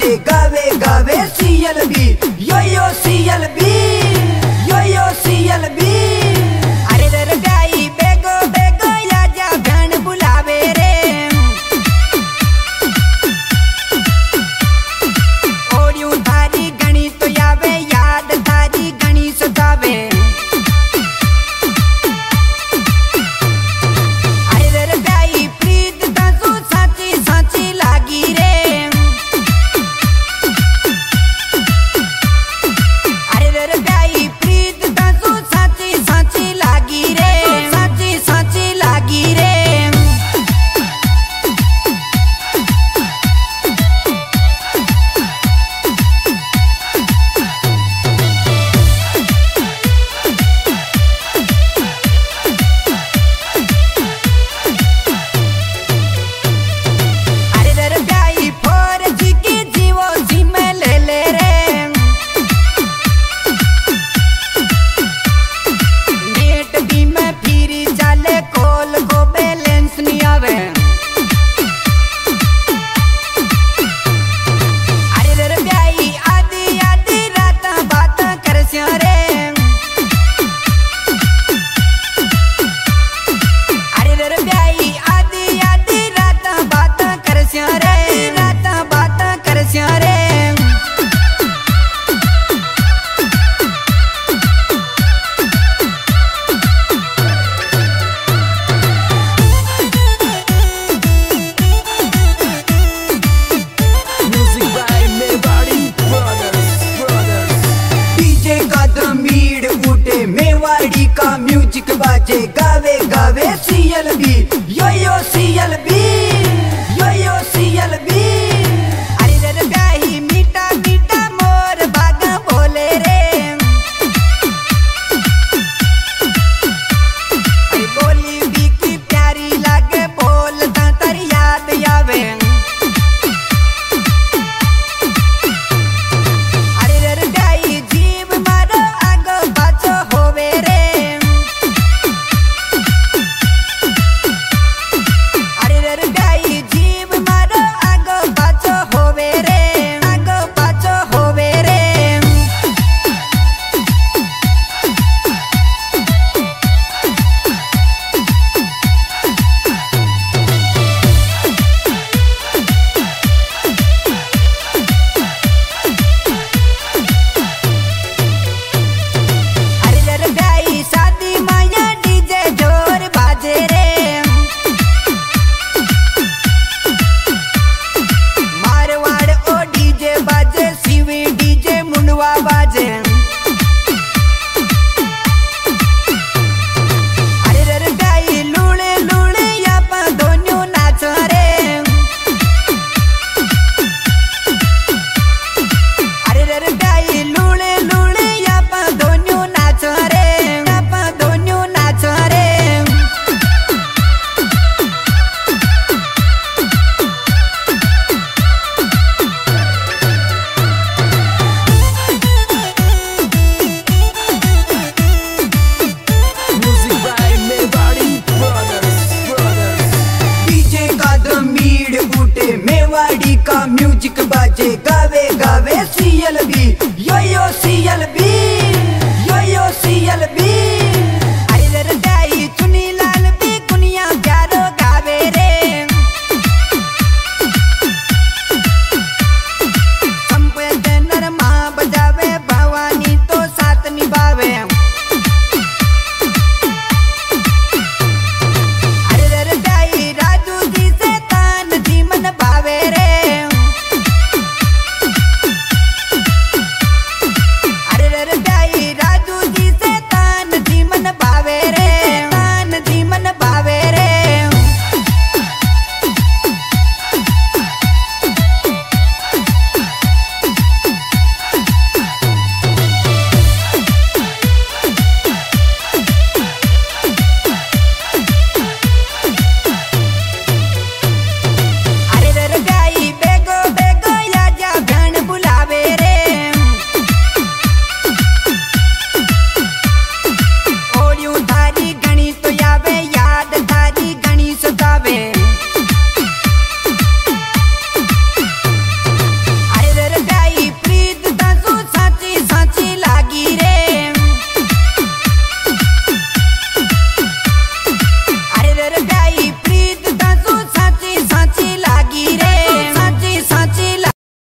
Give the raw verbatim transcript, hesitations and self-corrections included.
बाजे गावे गावे CLB yo yo CLB yo yo CLB. अरे रे गाई बेगो बेगो आजा भैन बुलावे रे और यूं थारी गणी तो आवे याद थारी गणी सतावे। अरे रे गाई प्रीत तासु साची साची लागी रे। अरे रे गाई प्रीत तासु साची साची लागी रे साची साची लागी रे। अरे रे गाई फोर जी की जीवो जी में ले ले रे नेट भी में फिरी चाले कॉल को बैलेंस नहीं आवे। अरे रे गाई आधी आधी रात बात कर रे। अरे रे गाई आधी आधी रात बात कर रे रात बात कर रे। Music by Mewari Brothers, Brothers. DJ का धमीड़ उठे मेवाड़ी का म्यूजिक बाजे गावे गावे CLB yo yo CLB yo yo CLB. अरे रे गाई मीठा मीठा मोर बागा बोले रे। अरे बोली भी की प्यारी लागे बोलता तर याद आवे। अरे रे गाई जीव मारो आगो पाछो होवे रे। अरे रे गाई जीव मारो आगो पाछो होवे रे आगो पाछो होवे रे। अरे रे गाई शादी माया डीजे जोर बाजे रे। मारवाड़ ओ डीजे बाजे सीवी डीजे मुंडवा बाजे। अरे रे गाई लूले लूले यापा दोन्यों नाच रे। अरे रे गाई लूले लूले यापा दोन्यों नाच रे यापा दोन्यों नाच रे। Music by Mewari Brothers, Brothers. DJ का धमीड़ उठे मेवाड़ी का म्यूजिक बाजे गावे गावे CLB yo yo CLB yo yo CLB.